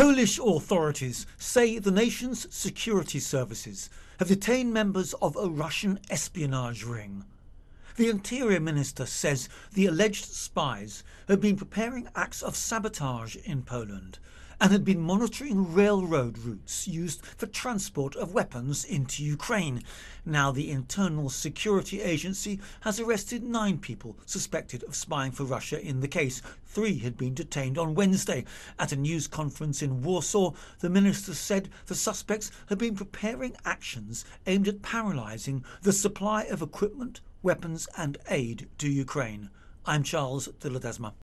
Polish authorities say the nation's security services have detained members of a Russian espionage ring. The Interior Minister says the alleged spies had been preparing acts of sabotage in Poland and had been monitoring railroad routes used for transport of weapons into Ukraine. Now the Internal Security Agency has arrested 9 people suspected of spying for Russia in the case. 3 had been detained on Wednesday. At a news conference in Warsaw, the minister said the suspects had been preparing actions aimed at paralysing the supply of equipment, weapons and aid to Ukraine. I'm Charles de Ledesma.